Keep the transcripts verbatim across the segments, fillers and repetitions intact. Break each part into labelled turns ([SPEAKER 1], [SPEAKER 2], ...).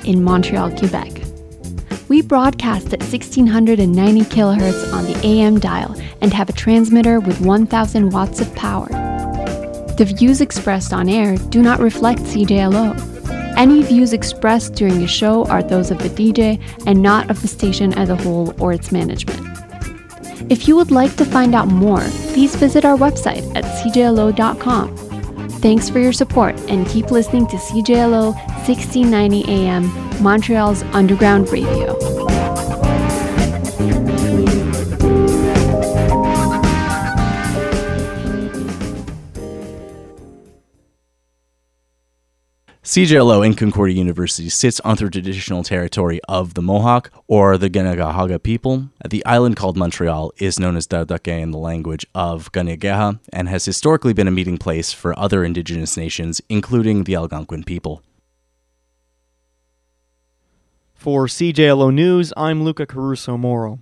[SPEAKER 1] in Montreal, Quebec. We broadcast at sixteen ninety kilohertz on the A M dial and have a transmitter with one thousand watts of power. The views expressed on air do not reflect C J L O. Any views expressed during a show are those of the D J and not of the station as a whole or its management. If you would like to find out more, please visit our website at c j l o dot com. Thanks for your support and keep listening to C J L O sixteen ninety A M, Montreal's underground radio.
[SPEAKER 2] C J L O in Concordia University sits on the traditional territory of the Mohawk, or the Kanien'kehá:ka people. The island called Montreal is known as Dardake in the language of Kanien'kehá:ka and has historically been a meeting place for other indigenous nations, including the Algonquin people.
[SPEAKER 3] For C J L O News, I'm Luca Caruso-Moro.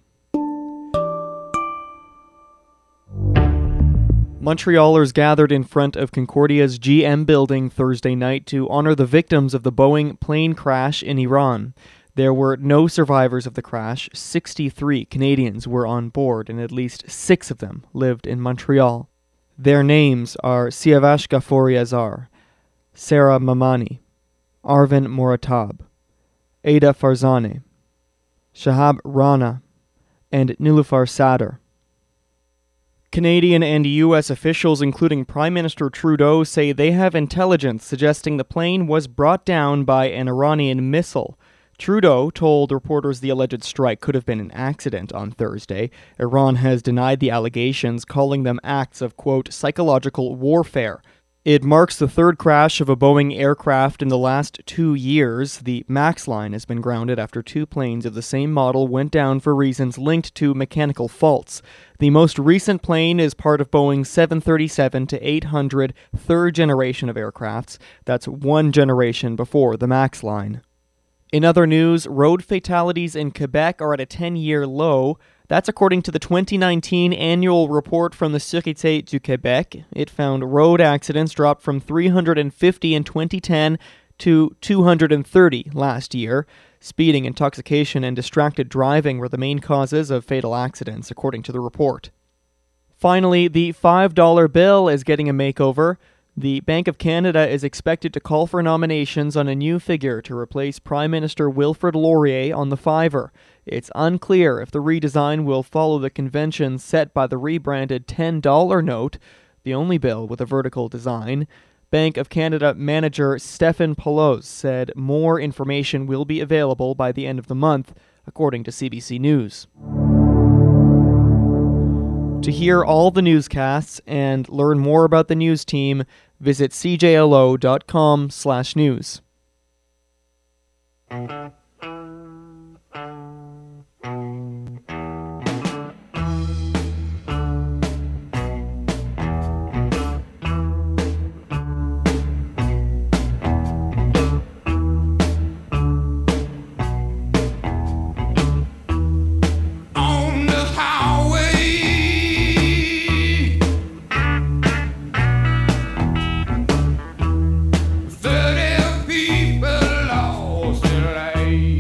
[SPEAKER 3] Montrealers gathered in front of Concordia's G M building Thursday night to honor the victims of the Boeing plane crash in Iran. There were no survivors of the crash. sixty-three Canadians were on board, and at least six of them lived in Montreal. Their names are Siavash Ghafouri Azar, Sarah Mamani, Arvin Moratab, Ada Farzaneh, Shahab Rana, and Nilufar Sadr. Canadian and U S officials, including Prime Minister Trudeau, say they have intelligence suggesting the plane was brought down by an Iranian missile. Trudeau told reporters the alleged strike could have been an accident on Thursday. Iran has denied the allegations, calling them acts of, quote, psychological warfare. It marks the third crash of a Boeing aircraft in the last two years. The MAX line has been grounded after two planes of the same model went down for reasons linked to mechanical faults. The most recent plane is part of Boeing's seven thirty-seven to eight hundred third generation of aircrafts. That's one generation before the MAX line. In other news, road fatalities in Quebec are at a ten-year low. That's according to the twenty nineteen annual report from the Sûreté du Québec. It found road accidents dropped from three hundred fifty in twenty ten to two hundred thirty last year. Speeding, intoxication, and distracted driving were the main causes of fatal accidents, according to the report. Finally, the five dollar bill is getting a makeover. The Bank of Canada is expected to call for nominations on a new figure to replace Prime Minister Wilfrid Laurier on the fiver. It's unclear if the redesign will follow the conventions set by the rebranded ten dollar note, the only bill with a vertical design. Bank of Canada manager Stephen Pelosi said more information will be available by the end of the month, according to C B C News. To hear all the newscasts and learn more about the news team, visit c j l o dot com slash news.
[SPEAKER 4] thirty people lost today.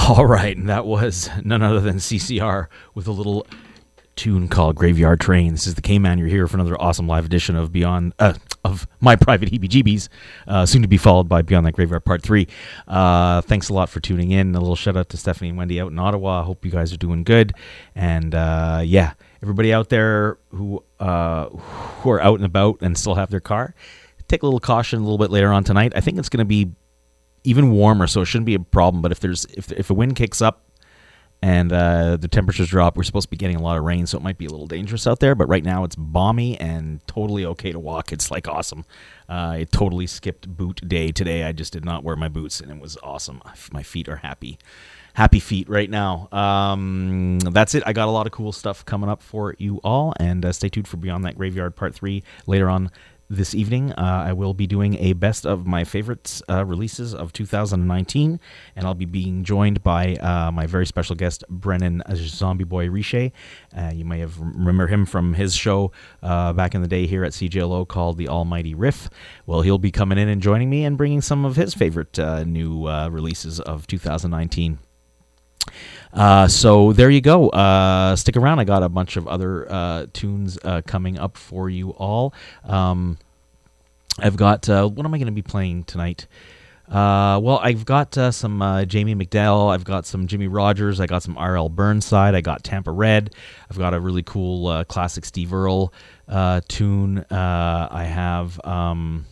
[SPEAKER 4] All right, and that was none other than C C R with a little tune called Graveyard Train. This is the K-Man. You're here for another awesome live edition of Beyond uh, of My Private Heebie-Jeebies, uh, soon to be followed by Beyond That Graveyard Part three. Uh, thanks a lot for tuning in. A little shout-out to Stephanie and Wendy out in Ottawa. I hope you guys are doing good. And, uh, yeah, everybody out there who uh, who are out and about and still have their car, take a little caution a little bit later on tonight. I think it's going to be even warmer, so it shouldn't be a problem. But if there's if if a wind kicks up and uh, the temperatures drop, we're supposed to be getting a lot of rain, so it might be a little dangerous out there. But right now it's balmy and totally okay to walk. It's like awesome. Uh, I totally skipped boot day today. I just did not wear my boots, and it was awesome. My feet are happy. Happy feet right now. Um, that's it. I got a lot of cool stuff coming up for you all, and uh, stay tuned for Beyond That Graveyard Part three later on this evening. uh, I will be doing a best of my favorites uh, releases of two thousand nineteen, and I'll be being joined by uh, my very special guest, Brennan Zombie Boy Riche. Uh, you may have remember him from his show uh, back in the day here at C J L O called The Almighty Riff. Well, he'll be coming in and joining me and bringing some of his favorite uh, new uh, releases of two thousand nineteen. Uh, so there you go. Uh, stick around. I got a bunch of other uh, tunes uh, coming up for you all. Um, I've got, uh, what am I going to be playing tonight? Uh, well, I've got uh, some uh, Jamie McDowell. I've got some Jimmy Rogers. I got some R L Burnside. I got Tampa Red. I've got a really cool uh, classic Steve Earle uh, tune. Uh, I have um,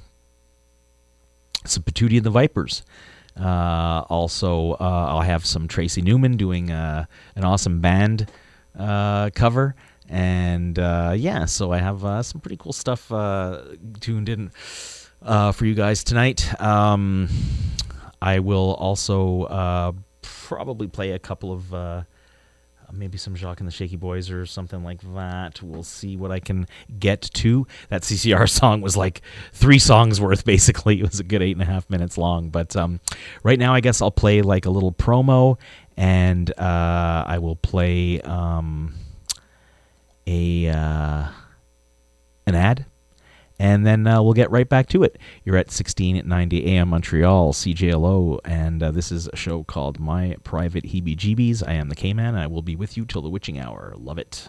[SPEAKER 4] some Patootie and the Vipers. Uh, also, uh, I'll have some Tracy Newman doing uh, an awesome band uh, cover. And, uh, yeah, so I have uh, some pretty cool stuff uh, tuned in uh, for you guys tonight. Um, I will also uh, probably play a couple of... Uh, maybe some Jacques and the Shaky Boys or something like that. We'll see what I can get to. That C C R song was like three songs worth, basically. It was a good eight and a half minutes long. But um, right now, I guess I'll play like a little promo, and uh, I will play um, a uh, an ad, and then uh, we'll get right back to it. You're at sixteen ninety A M Montreal, C J L O, and uh, this is a show called My Private Heebie-Jeebies. I am the K-Man, and I will be with you till the witching hour. Love it.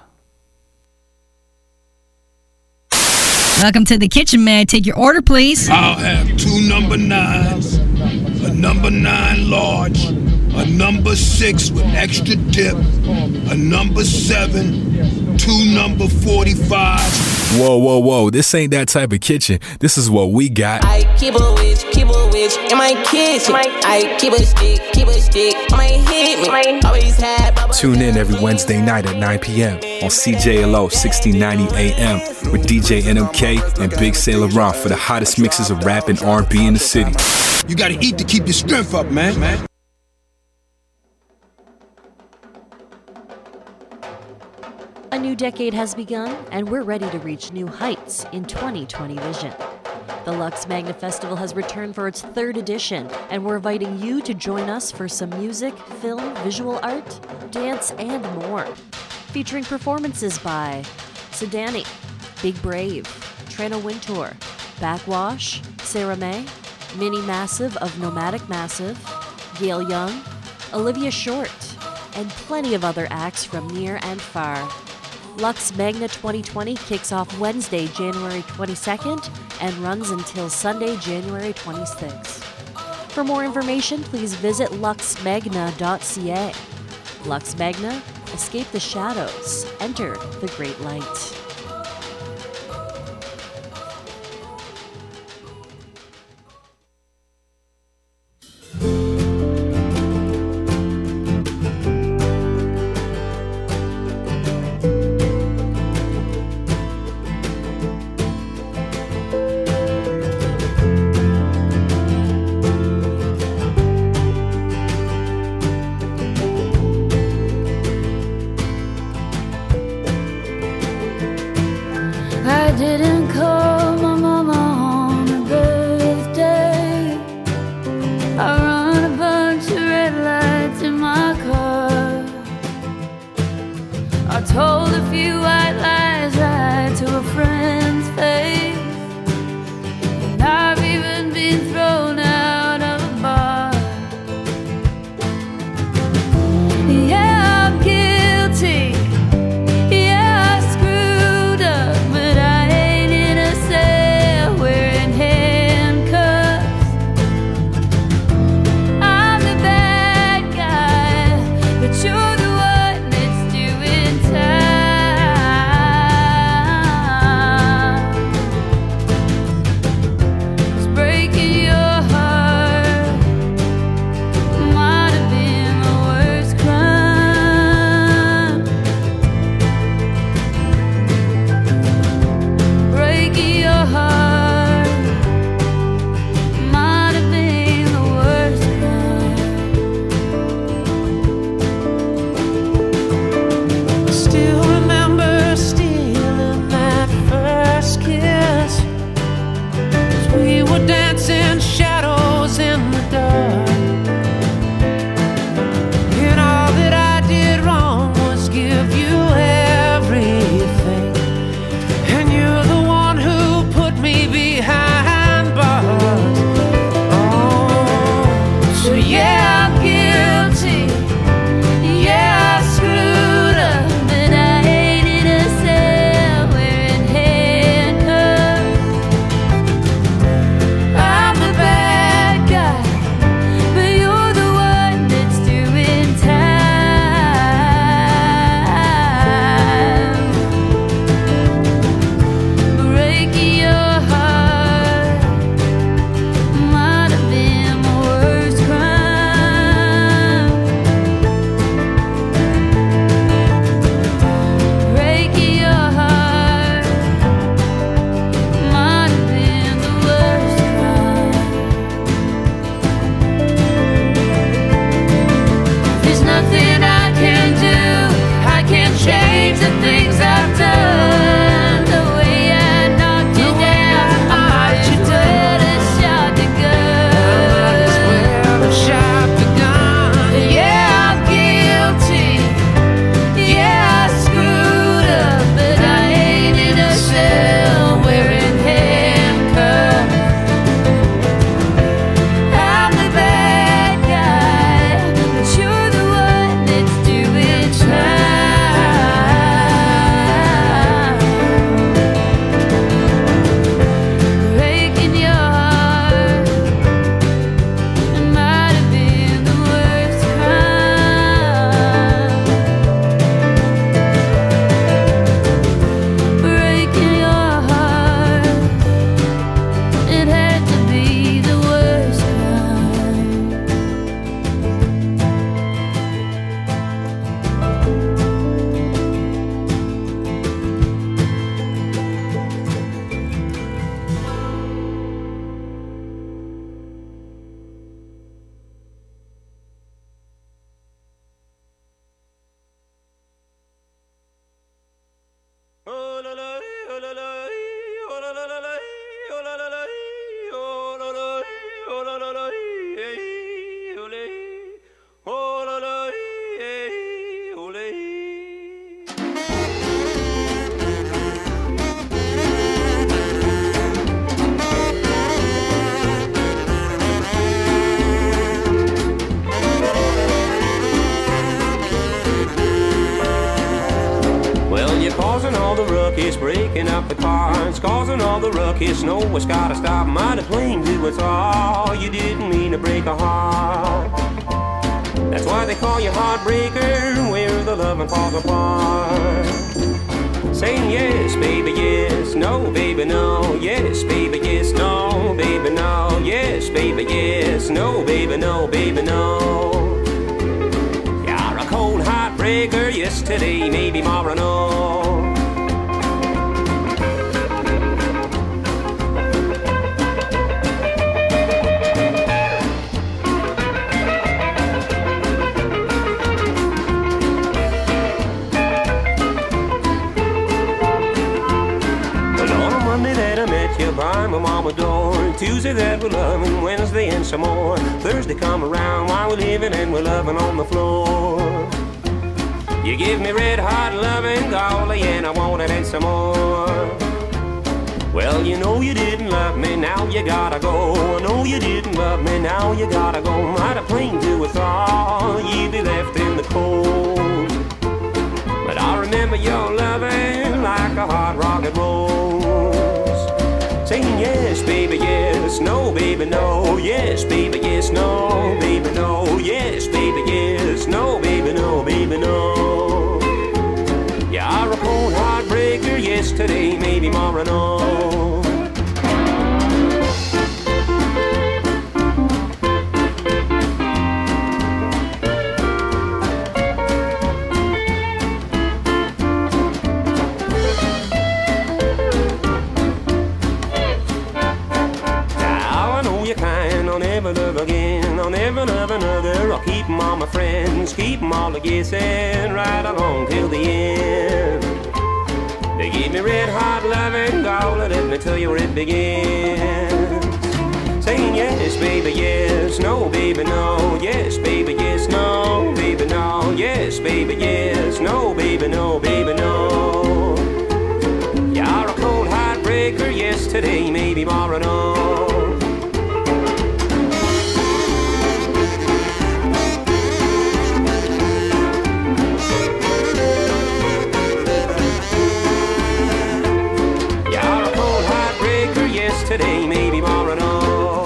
[SPEAKER 5] Welcome to the kitchen. May I take your order, please?
[SPEAKER 6] I'll have two number nines, a number nine large, a number six with extra dip, a number seven, two number forty-fives.
[SPEAKER 7] Whoa, whoa, whoa, this ain't that type of kitchen. This is what we got.
[SPEAKER 8] I keep a witch, keep a witch in my kitchen. I keep a stick, keep a stick, might hit me. Always had.
[SPEAKER 7] Tune in every Wednesday night at nine p.m. on C J L O sixteen ninety A M with D J N M K and Big Sailor Ron for the hottest mixes of rap and R and B in the city.
[SPEAKER 6] You gotta eat to keep your strength up, man. man.
[SPEAKER 9] A new decade has begun, and we're ready to reach new heights in twenty twenty vision. The Lux Magna Festival has returned for its third edition, and we're inviting you to join us for some music, film, visual art, dance, and more. Featuring performances by Sedani, Big Brave, Trena Wintour, Backwash, Sarah May, Mini Massive of Nomadic Massive, Gail Young, Olivia Short, and plenty of other acts from near and far. Lux Magna twenty twenty kicks off Wednesday, January twenty-second, and runs until Sunday, January twenty-sixth. For more information, please visit lux magna dot c a. Lux Magna, escape the shadows, enter the great light.
[SPEAKER 10] ruckus, breaking up the cars, causing all the ruckus. No, it's gotta stop. Mighty plain do it's all. You didn't mean to break a heart. That's why they call you heartbreaker, where the loving falls apart. Saying yes, baby, yes, no, baby, no. Yes, baby, yes, no, baby, no. Yes, baby, yes, no, baby, no, baby, no. You're a cold heartbreaker, yesterday, maybe tomorrow, no. By my mama door, Tuesday that we're loving, Wednesday and some more. Thursday come around while we're living and we're loving on the floor. You give me red hot loving, golly, and I want it and some more. Well, you know you didn't love me, now you gotta go. I know you didn't love me, now you gotta go. Might have plain do with all, you be left in the cold. But I remember your loving like a hot rocket rose. Saying yes, baby, yes, no, baby, no. Yes, baby, yes, no, baby, no. Yes, baby, yes, no, baby, no, baby, no. You're a cold heartbreaker, yesterday, maybe tomorrow, no. I'll never love again, I'll never love another. I'll keep 'em all my friends, keep 'em all a guessing, right along till the end. They give me red hot loving, golly, let me tell you where it begins. Saying yes, baby, yes, no, baby, no. Yes, baby, yes, no, baby, no. Yes, baby, yes, no, baby, no, baby, no. You're a cold heartbreaker, yesterday, maybe tomorrow, no. Today, maybe tomorrow, no.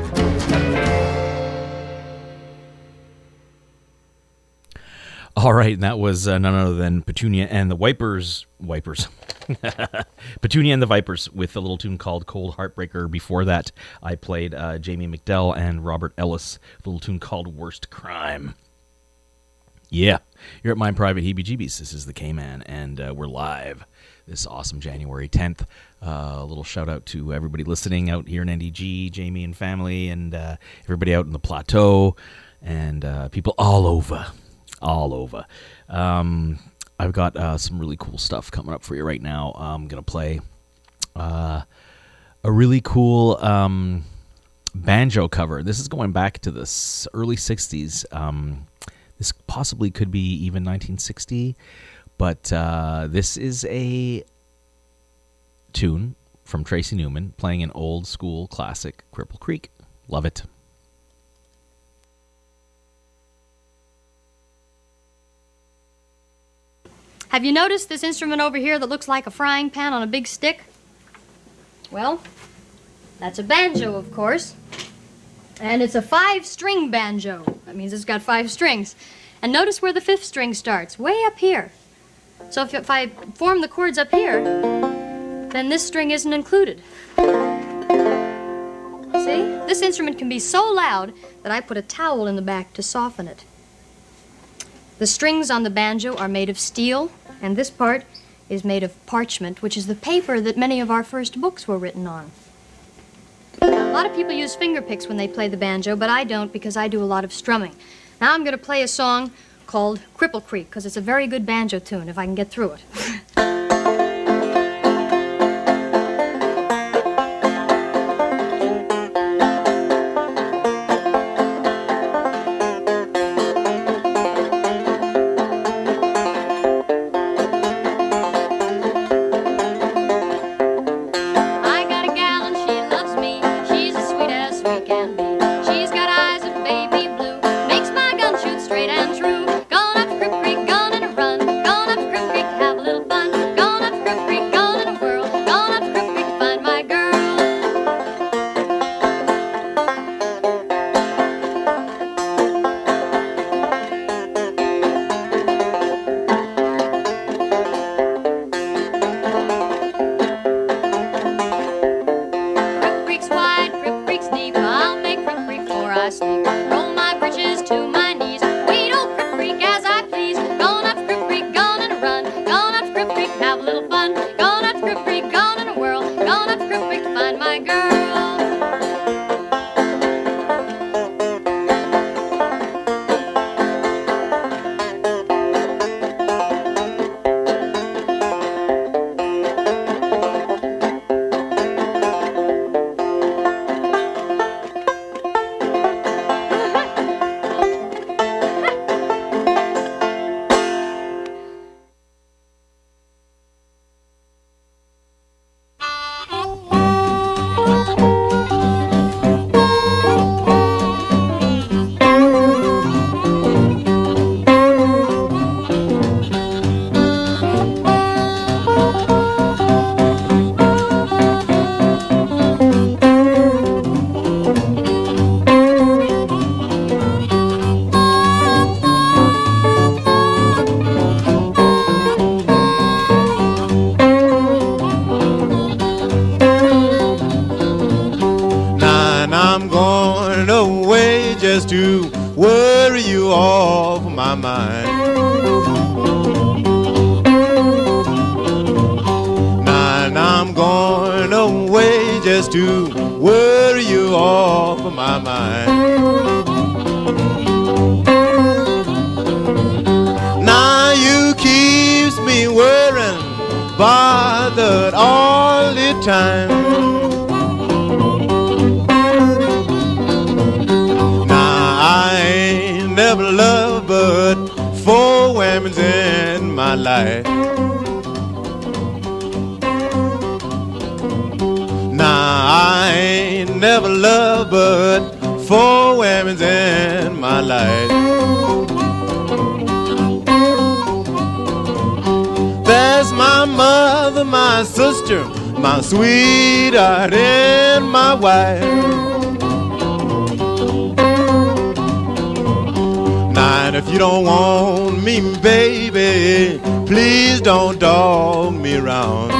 [SPEAKER 4] All right, and that was uh, none other than Petunia and the Wipers. Wipers. Petunia and the Vipers with a little tune called Cold Heartbreaker. Before that, I played uh, Jamie McDell and Robert Ellis with a little tune called Worst Crime. Yeah, you're at My Private Heebie-Jeebies. This is the K-Man, and uh, we're live this awesome January tenth. Uh, a little shout out to everybody listening out here in N D G, Jamie and family, and uh, everybody out in the plateau, and uh, people all over, all over. Um, I've got uh, some really cool stuff coming up for you right now. I'm going to play uh, a really cool um, banjo cover. This is going back to the early sixties. Um, this possibly could be even nineteen sixty. But uh, this is a tune from Tracy Newman playing an old school classic, Cripple Creek. Love it.
[SPEAKER 11] Have you noticed this instrument over here that looks like a frying pan on a big stick? Well, that's a banjo, of course. And it's a five-string banjo. That means it's got five strings. And notice where the fifth string starts, way up here. So if, if I form the chords up here, then this string isn't included. See? This instrument can be so loud that I put a towel in the back to soften it. The strings on the banjo are made of steel, and this part is made of parchment, which is the paper that many of our first books were written on. A lot of people use finger picks when they play the banjo, but I don't because I do a lot of strumming. Now I'm going to play a song called Cripple Creek, because it's a very good banjo tune, if I can get through it. I got a gal and she loves me. She's as sweet as sweet can be. She's got eyes of baby blue, makes my gun shoot straight and true. Gone up Cripple Creek, gone in a run, gone up Cripple Creek, have a little fun.
[SPEAKER 12] I'm going away just to worry you off my mind. Now I'm going away just to worry you off my mind. Now you keeps me worrying, bothered all the time. Now I ain't never loved but four women in my life. Now I ain't never loved but four women in my life. There's my mother, my sister, my sweetheart, and my wife. Now, and if you don't want me, baby, please don't dog me around.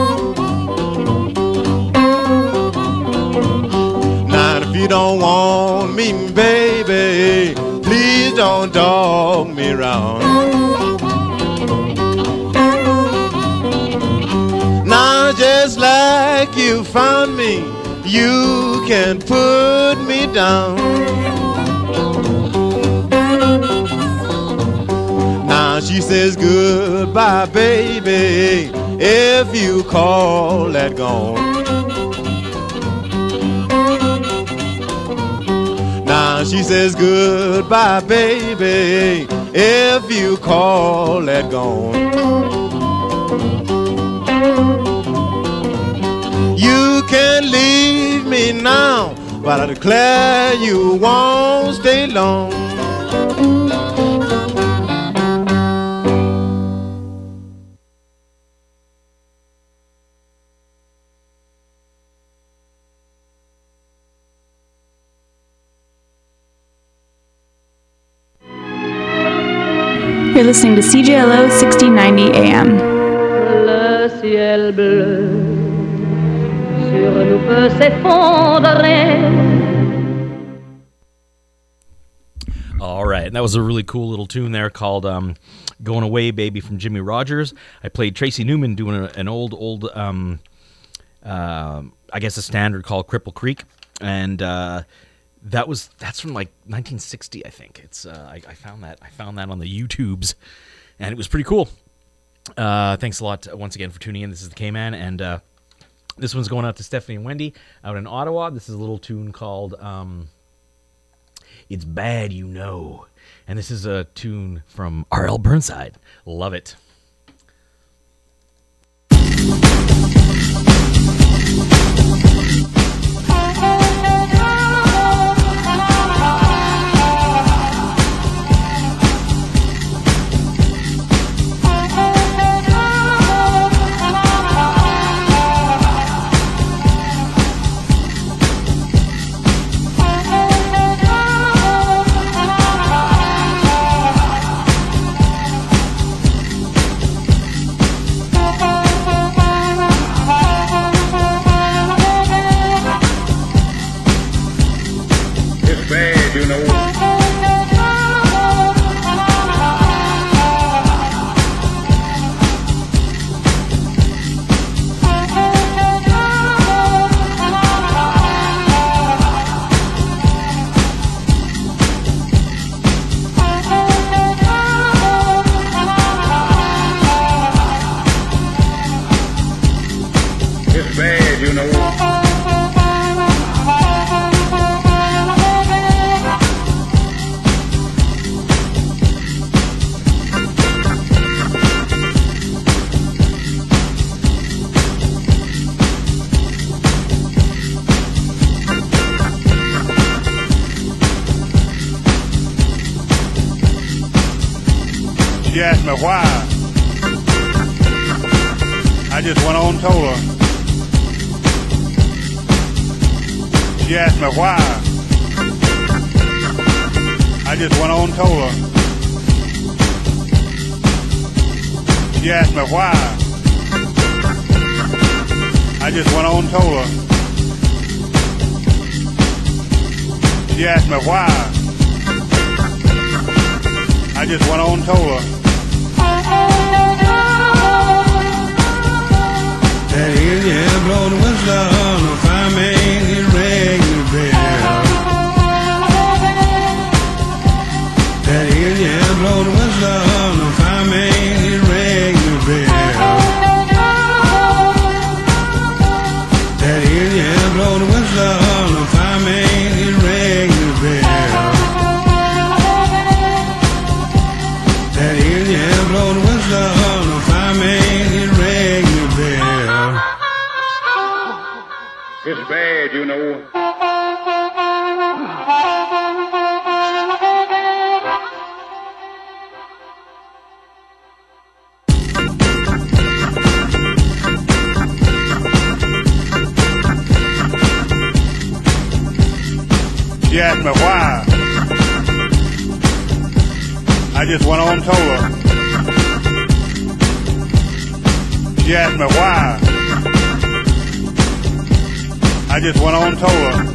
[SPEAKER 12] Now, if you don't want me, baby, please don't dog me around. Now just like you found me, you can put me down. Now she says goodbye, baby, if you call that gone. Now she says goodbye, baby, if you call that gone. You can leave me now, but I declare you won't stay long.
[SPEAKER 13] You're listening to C J L O sixteen ninety A M.
[SPEAKER 14] Le ciel bleu sur nous peut s'effondrer.
[SPEAKER 4] All right, and that was a really cool little tune there called um, "Going Away, Baby" from Jimmy Rogers. I played Tracy Newman doing a, an old, old, um, uh, I guess a standard called "Cripple Creek," and uh, that was that's from like nineteen sixty, I think. It's uh, I, I found that I found that on the YouTubes, and it was pretty cool. Uh, thanks a lot uh, once again for tuning in. This is the K-Man, and uh, this one's going out to Stephanie and Wendy out in Ottawa. This is a little tune called um, "It's Bad You Know," and this is a tune from R L Burnside. Love it.
[SPEAKER 15] She asked me why. I just went on and told her. She asked me why. I just went on and told her. She asked me why. I just went on and told her. She asked me why. I just went on and told her. That Indian blow the whistle on the fireman, he rang the bell. That Indian blow the whistle on the fireman, he rang the bell. That Indian blow the whistle on the fireman, he rang the bell. That Indian blow the whistle on the fireman, he rang the bell. It's bad, you know. She asked me why. I just went on and told her. She asked me why. I just went on and told her.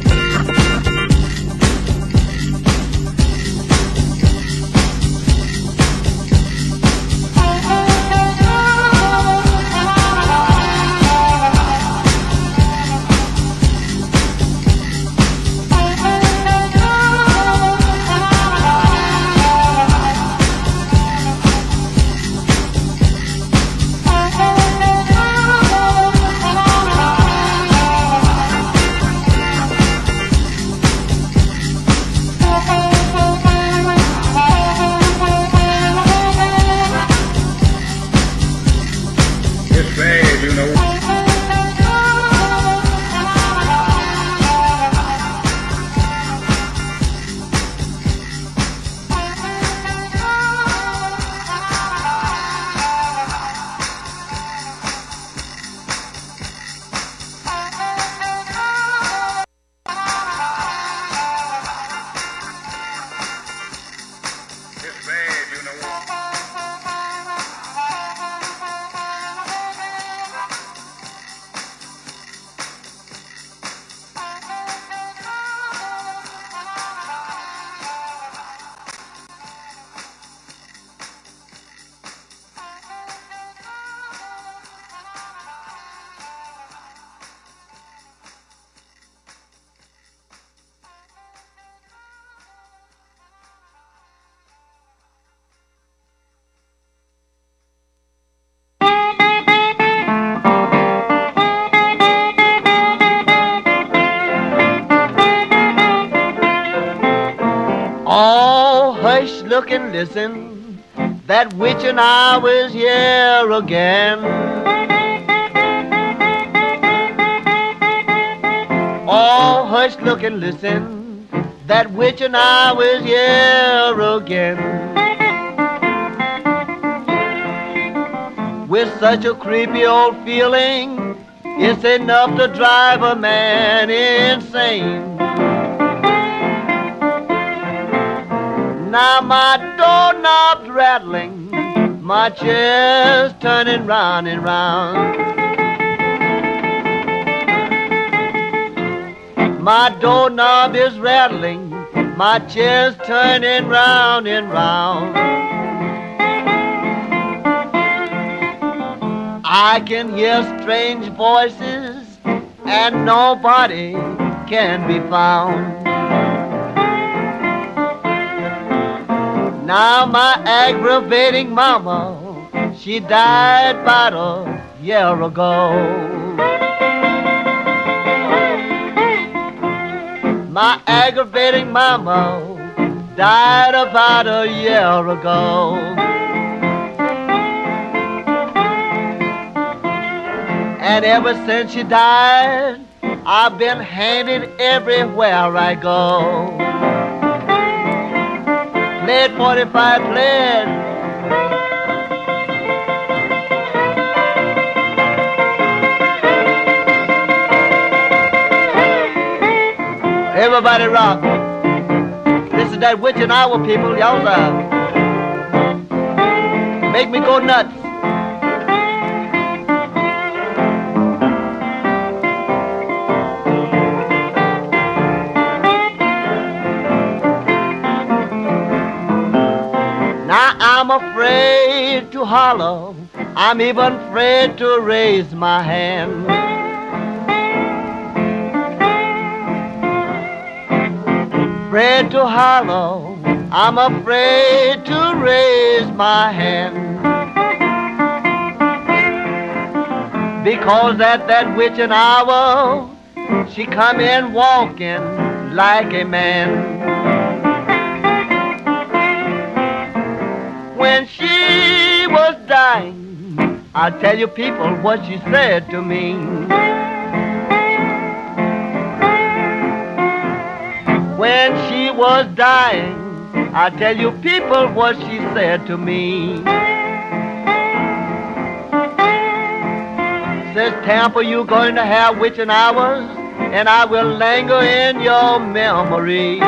[SPEAKER 16] Look and listen, that witching hour is here again. Oh, hush, look and listen, that witching hour is here again. With such a creepy old feeling, it's enough to drive a man insane. Now my doorknob's rattling, my chair's turning round and round. My doorknob is rattling, my chair's turning round and round. I can hear strange voices and nobody can be found. Now my aggravating mama, she died about a year ago. My aggravating mama died about a year ago. And ever since she died, I've been handed everywhere I go. Played forty-five, played. Everybody rock. This is that witching hour, people. Y'all uh, make me go nuts. I'm afraid to holler. I'm even afraid to raise my hand. Afraid to holler. I'm afraid to raise my hand. Because at that witching hour, she come in walking like a man. When she was dying, I tell you people what she said to me. When she was dying, I tell you people what she said to me. Says, Tampa, you going to have witching hours, and I will linger in your memory.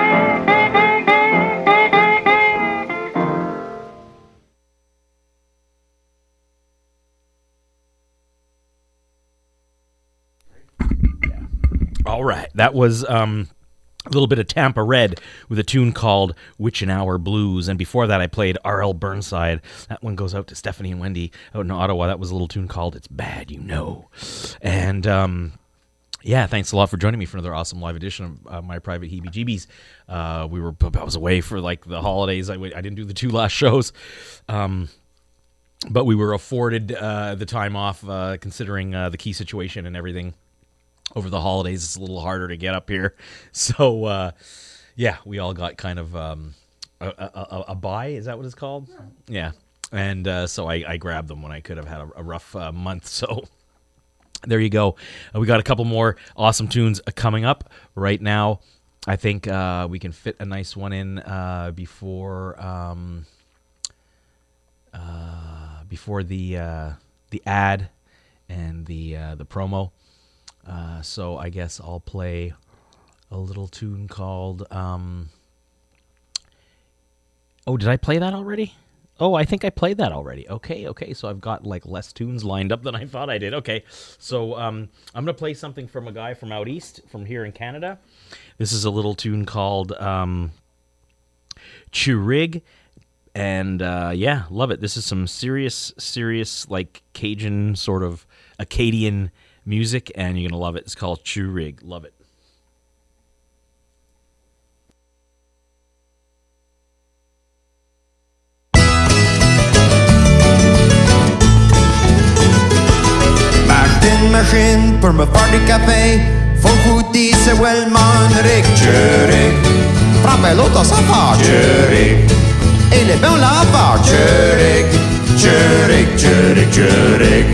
[SPEAKER 4] All right, that was um, a little bit of Tampa Red with a tune called Witchin' Hour Blues. And before that, I played R L Burnside. That one goes out to Stephanie and Wendy out in Ottawa. That was a little tune called It's Bad, You Know. And um, yeah, thanks a lot for joining me for another awesome live edition of uh, My Private Heebie-Jeebies. Uh, we were, I was away for like the holidays. I, I didn't do the two last shows. Um, but we were afforded uh, the time off uh, considering uh, the key situation and everything. Over the holidays, it's a little harder to get up here. So, uh, yeah, we all got kind of um, a, a, a buy. Is that what it's called? Yeah. And uh, so I, I grabbed them when I could have had a, a rough uh, month. So there you go. Uh, we got a couple more awesome tunes uh, coming up right now. I think uh, we can fit a nice one in uh, before um, uh, before the uh, the ad and the uh, the promo. Uh, so I guess I'll play a little tune called, um, oh, did I play that already? Oh, I think I played that already. Okay, okay, so I've got like less tunes lined up than I thought I did. Okay, so um, I'm going to play something from a guy from out east, from here in Canada. This is a little tune called um, Churig, and uh, yeah, love it. This is some serious, serious, like Cajun sort of Acadian music, and you're going to love it. It's called Churig. Love it.
[SPEAKER 17] Martin machine pour me faire du café. Faut goûter, c'est Wellman Rick. Churig. Frappe l'autre sa part. Churig. Et les bains la part. Churig. Churig, Churig, Churig.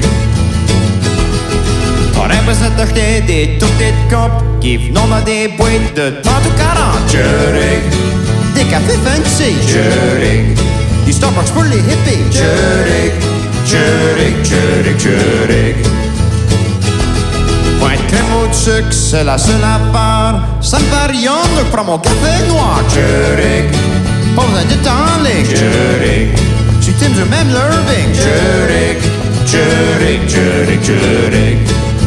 [SPEAKER 17] On représente des toutes des copes qui venons des boîtes de trente ou quarante. Churig. Des cafés fancy. Churig. Des Starbucks pour les hippies. Churig. Churig, Churig, Churig. Point de crème au sucre, c'est la seule affaire. Ça me varie, donc prends mon café noir. Churig. Pas besoin de temps en ligne. Churig. Tu t'aimes même l'Irving. Churig. Churig, Churig, Churig.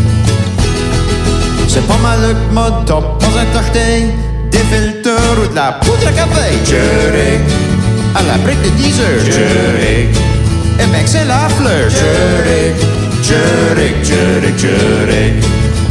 [SPEAKER 17] C'est pas mal le mode, t'as pas un torté, des filters ou de la poudre à café. Churig. À la brique de dix heures. Churig. Et bien que c'est la fleur. Churig. Churig, Churig, Churig.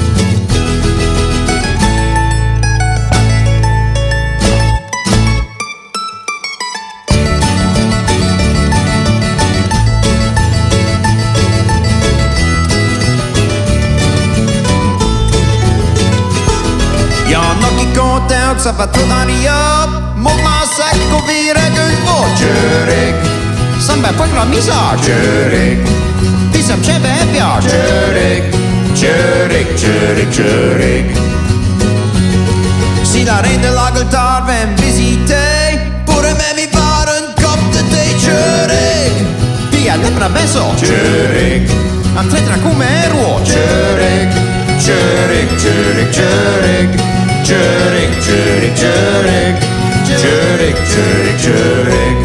[SPEAKER 17] Que ça va tout dans l'I-Hop. Mouvement sec au virgule va. Churig. Ça me bat pas que la misère. Churig. Pis ça me chève un piard. Churig. Churig, Churig, Churig. Si la reine de l'Angleterre vient me visiter, pourrait même y faire une coupe de thé. Churig. Pis elle aimera bien ça. Churig. Elle me traitera comme un roi. Churig. Churig, Churig, Churig. Churig, Churig, Churig, Churig, Churig, Churig.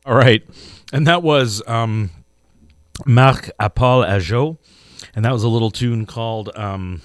[SPEAKER 4] All right. And that was um, Marc Apal Ajo. And that was a little tune called um,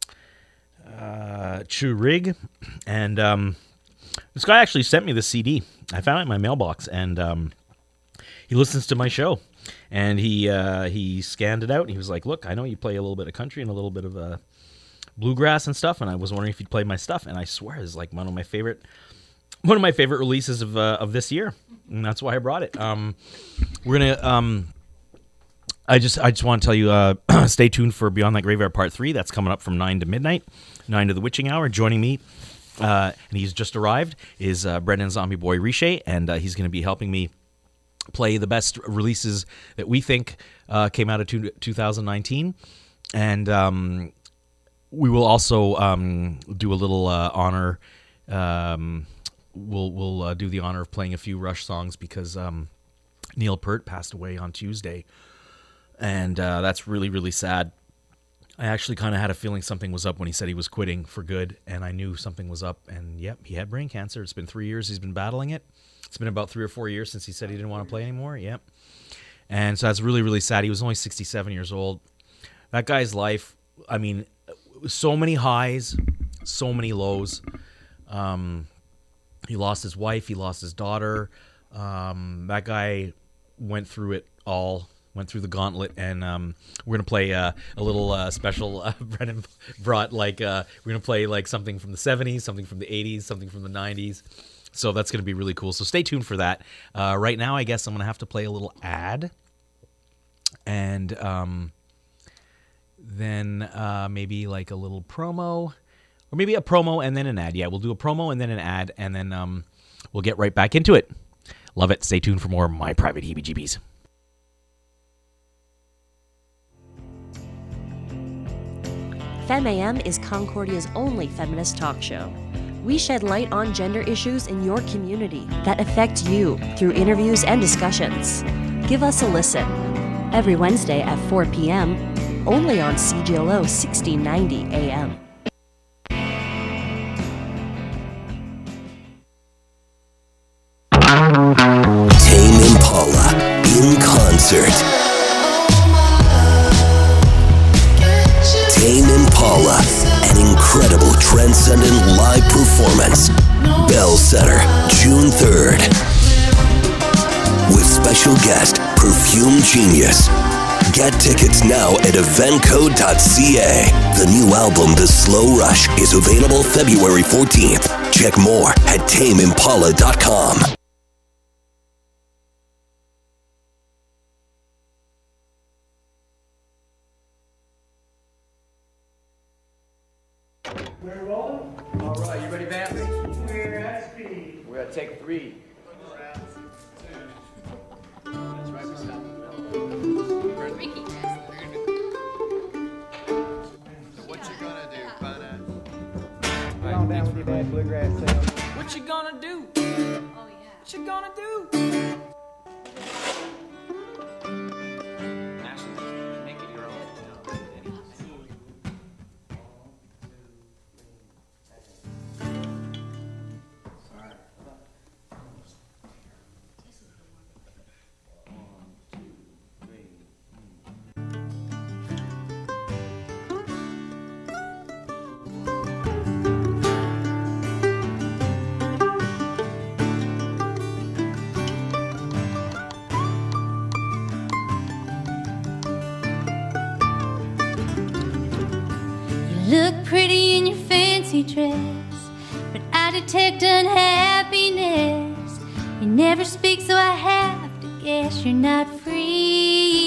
[SPEAKER 4] uh, Churig. And um, this guy actually sent me the C D. I found it in my mailbox. And um, he listens to my show. And he uh, he scanned it out. And he was like, look, I know you play a little bit of country and a little bit of uh, bluegrass and stuff. And I was wondering if you'd play my stuff. And I swear it's like one of my favorite one of my favorite releases of uh, of this year. And that's why I brought it. Um, we're gonna. Um, I just. I just want to tell you. Uh, stay tuned for Beyond That Graveyard Part Three. That's coming up from nine to midnight, nine to the witching hour. Joining me, uh, and he's just arrived, is uh, Brendan Zombie Boy Riche, and uh, he's going to be helping me play the best releases that we think uh, came out of two, two thousand nineteen, and um, we will also um, do a little uh, honor. Um, We'll we'll uh, do the honor of playing a few Rush songs because um, Neil Peart passed away on Tuesday, and uh, that's really really sad. I actually kind of had a feeling something was up when he said he was quitting for good, and I knew something was up. And yep, he had brain cancer. It's been three years he's been battling it. It's been about three or four years since he said he didn't want to play anymore. Yep, and so that's really really sad. He was only sixty-seven years old. That guy's life. I mean, so many highs, so many lows. Um, He lost his wife. He lost his daughter. Um, that guy went through it all, went through the gauntlet. And um, we're going to play uh, a little uh, special. Uh, Brennan brought like, uh, we're going to play like something from the seventies, something from the eighties, something from the nineties. So that's going to be really cool. So stay tuned for that. Uh, right now, I guess I'm going to have to play a little ad. And um, then uh, maybe like a little promo. Or maybe a promo and then an ad. Yeah, we'll do a promo and then an ad, and then um, we'll get right back into it. Love it. Stay tuned for more My Private Heebie-Jeebies.
[SPEAKER 9] FemAM is Concordia's only feminist talk show. We shed light on gender issues in your community that affect you through interviews and discussions. Give us a listen. Every Wednesday at four p.m., only on C J L O sixteen ninety A M.
[SPEAKER 18] Tame Impala in concert. Tame Impala, an incredible transcendent live performance. Bellsetter, June third. With special guest, Perfume Genius. Get tickets now at eventcode dot c a. The new album, The Slow Rush, is available February fourteenth. Check more at tame impala dot com.
[SPEAKER 19] We're rolling? All right, you ready, Vamp? We're at speed. We're at take three. That's right, we stop. Ricky. What you gonna do, Pana? Calm down with your bad bluegrass sound. What you gonna do? Oh, yeah. What you gonna do? Make it your own.
[SPEAKER 20] Look pretty in your fancy dress, but I detect unhappiness. You never speak, so I have to guess you're not free.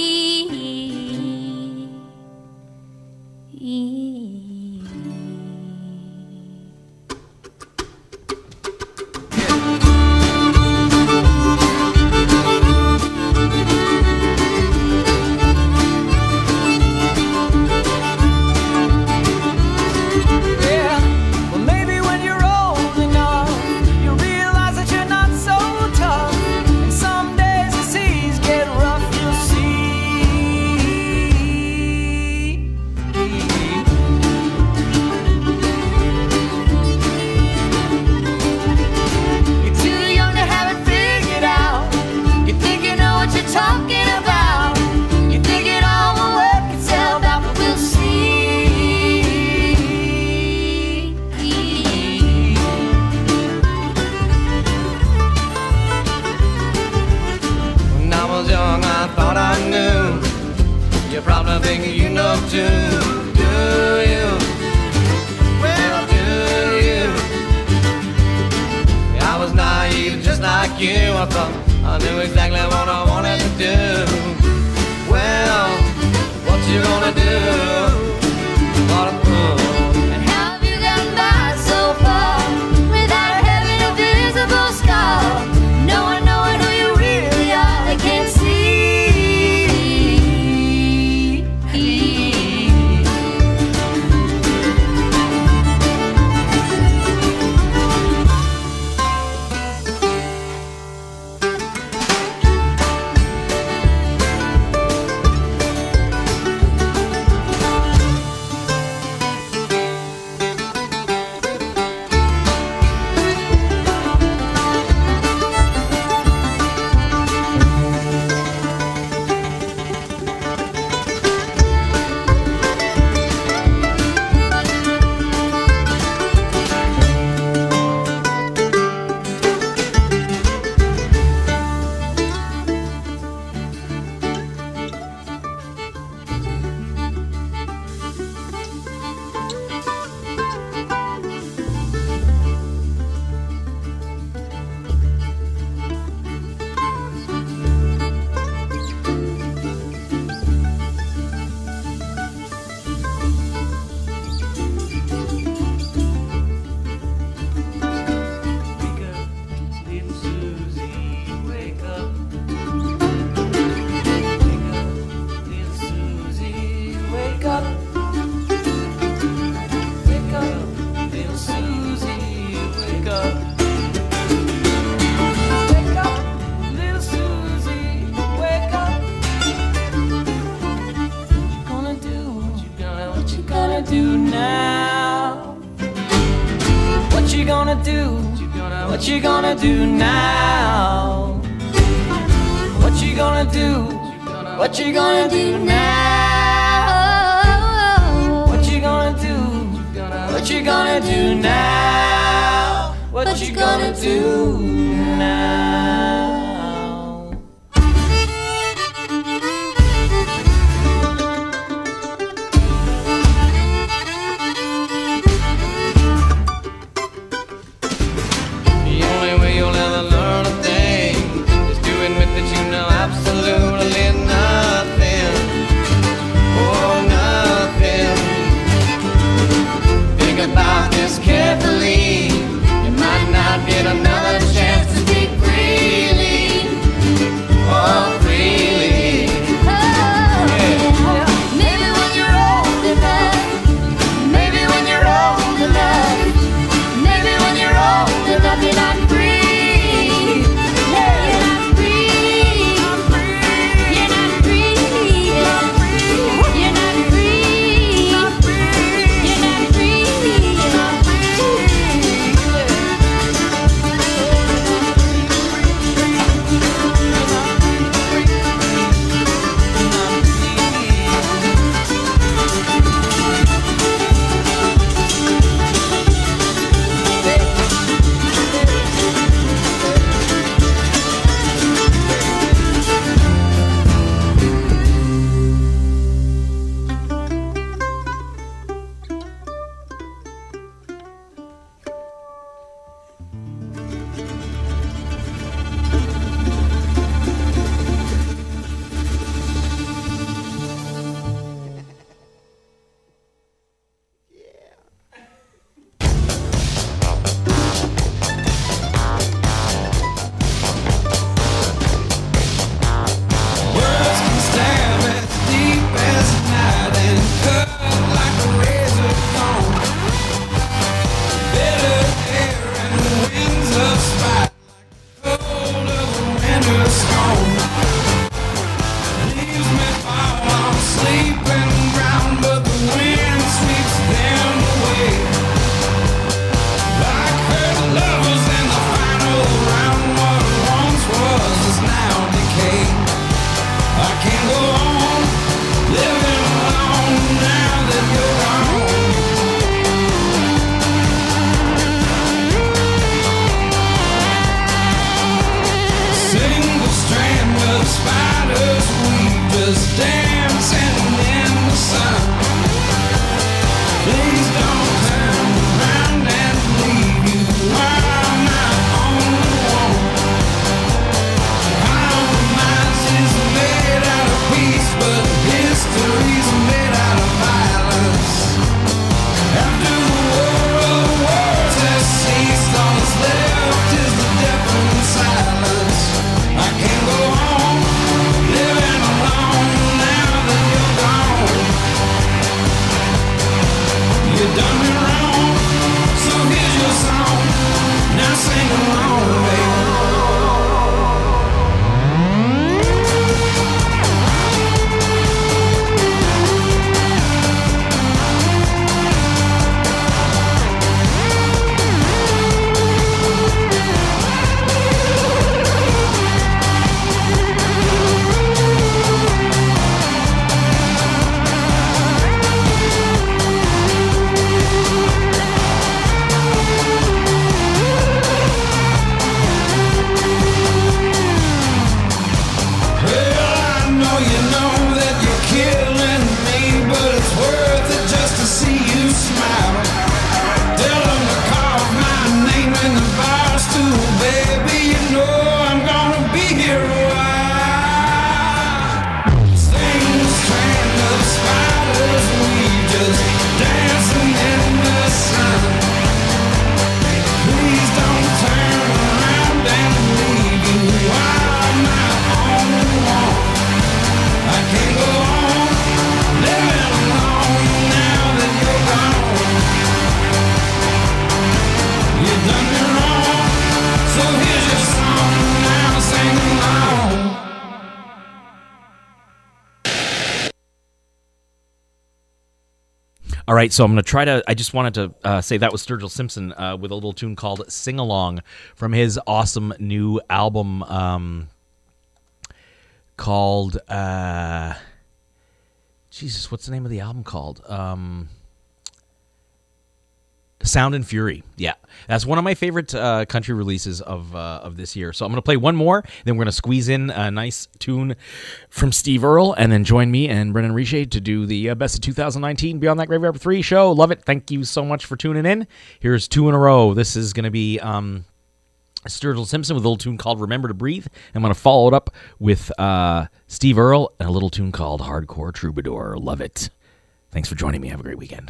[SPEAKER 19] See do, do you? Well, do you? I was naive, just like you. I thought I knew exactly what I wanted to do. Well, what you gonna do? What a fool.
[SPEAKER 20] And how have you gotten by so far without having a visible scar? No one knowing who you really are, they can't see.
[SPEAKER 19] Do now? What you gonna do? What you gonna do now? What you gonna do? What you gonna do now? What you gonna do? What you gonna do now? What you gonna do now? Carefully, you might not get another chance to speak freely. Oh, freely.
[SPEAKER 20] Oh, yeah. Maybe when you're old enough. Maybe when you're old enough. Maybe when you're old enough, you're not free. Yeah, you're not free. I'm free. You're not free. I'm free. You're not free. I'm free. You're not free.
[SPEAKER 19] Spiders, we just dancing in the sun.
[SPEAKER 4] All right, so I'm going to try to, I just wanted to uh, say that was Sturgill Simpson uh, with a little tune called Sing Along from his awesome new album um, called, uh, Jesus, what's the name of the album called? Um, Sound and Fury. Yeah, that's one of my favorite uh, country releases of uh, of this year. So I'm going to play one more, then we're going to squeeze in a nice tune from Steve Earle, and then join me and Brendan Riche to do the uh, Best of two thousand nineteen Beyond That Graveyard three show. Love it. Thank you so much for tuning in. Here's two in a row. This is going to be um, Sturgill Simpson with a little tune called Remember to Breathe. I'm going to follow it up with uh, Steve Earle and a little tune called Hardcore Troubadour. Love it. Thanks for joining me. Have a great weekend.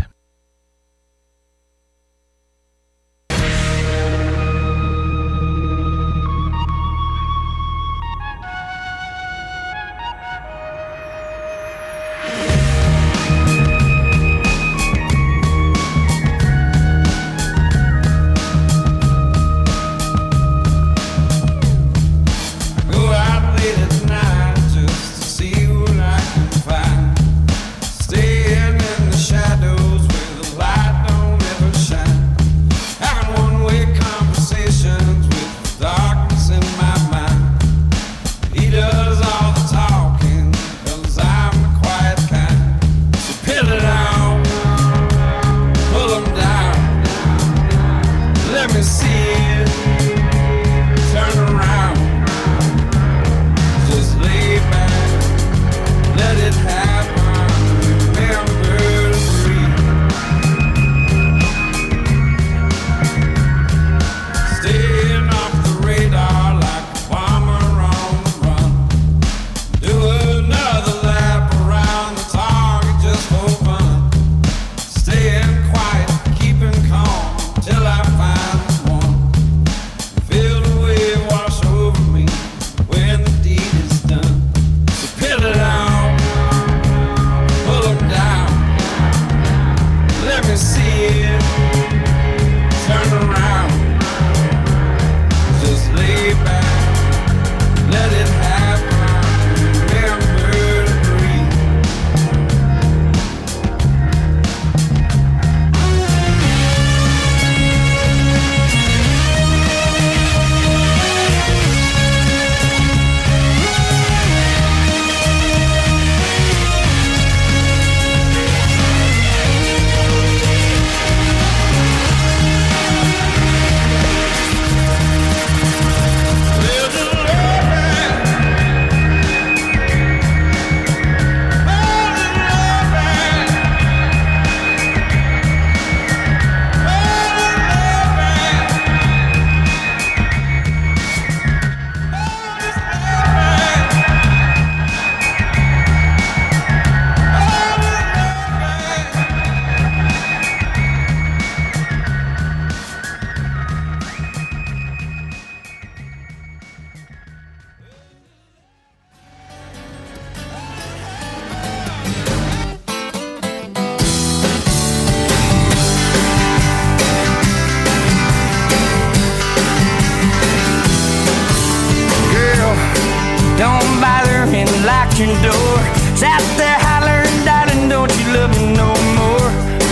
[SPEAKER 19] Your door. It's out there hollering, darling, don't you love me no more?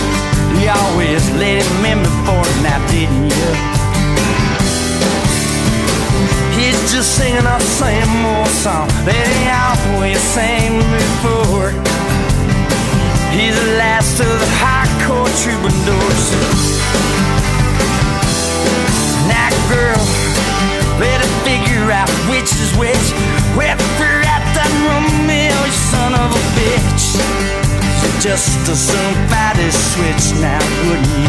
[SPEAKER 19] You always let him in before now, didn't you? He's just singing the same old song that he always sang before. He's the last of the hardcore troubadours. Now, girl, better figure out which is which. Whether at that Romeo, you son of a bitch. You just as soon fight his switch now, wouldn't you?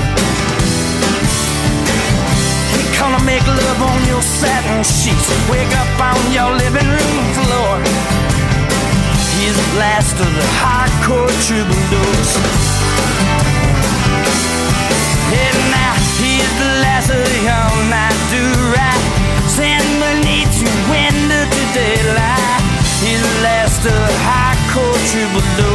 [SPEAKER 19] He gonna make love on your satin sheets, wake up on your living room floor. He's the last of the hardcore troubadours. And now he's the last of the all-night do-right. Send beneath you window to daylight. He's the last of the hardcore troubadours.